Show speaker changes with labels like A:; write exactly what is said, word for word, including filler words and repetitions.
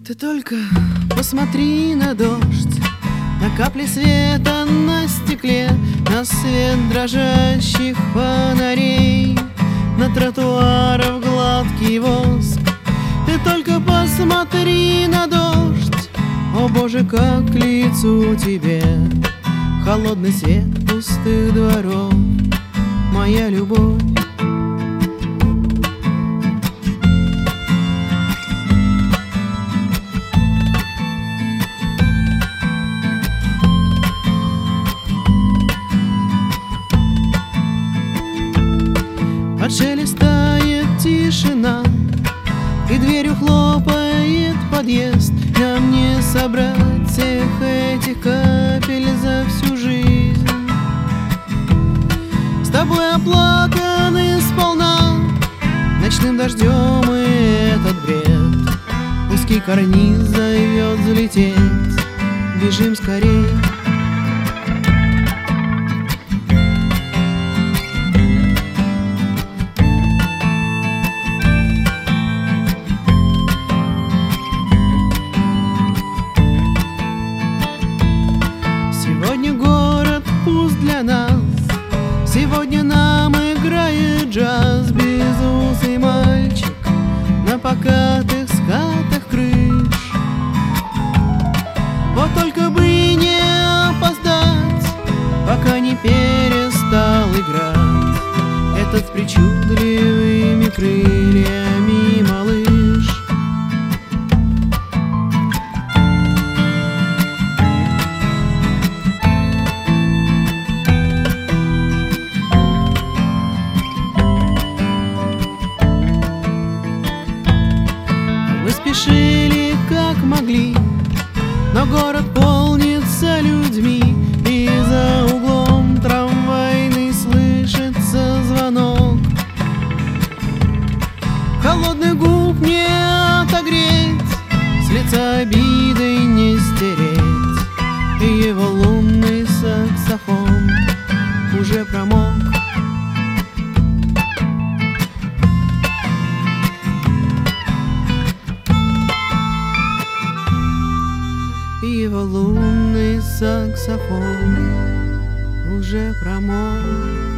A: Ты только посмотри на дождь, на капли света на стекле, на свет дрожащих фонарей, на тротуаров гладкий воск. Ты только посмотри на дождь, о Боже, как к лицу тебе холодный свет пустых дворов, моя любовь. Шелестает тишина, и дверью хлопает подъезд. Нам не собрать всех этих капель за всю жизнь. С тобой оплаканы сполна ночным дождем и этот бред. Узкий карниз зовет взлететь, бежим скорей. Сегодня город пуст для нас, сегодня нам играет джаз. Безусый мальчик на покатых скатах крыш. Вот только бы не опоздать, пока не перестал играть этот с причудливыми крыльями малыш. Спешили как могли, но город полнится людьми, и за углом трамвайный слышится звонок. Холодных губ не отогреть, с лица обидой не стереть, и его лунный саксофон уже промок. Его лунный саксофон уже промок.